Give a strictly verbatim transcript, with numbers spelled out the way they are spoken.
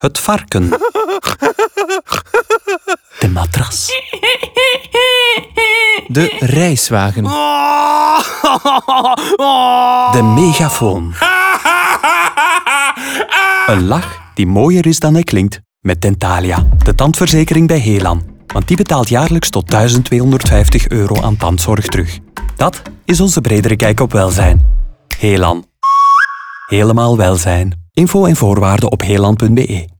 Het varken. De matras. De reiswagen. De megafoon. Een lach die mooier is dan hij klinkt. Met Dentalia, de tandverzekering bij Helan. Want die betaalt jaarlijks tot duizend tweehonderdvijftig euro aan tandzorg terug. Dat is onze bredere kijk op welzijn. Helan. Helemaal welzijn. Info en voorwaarden op helan punt be.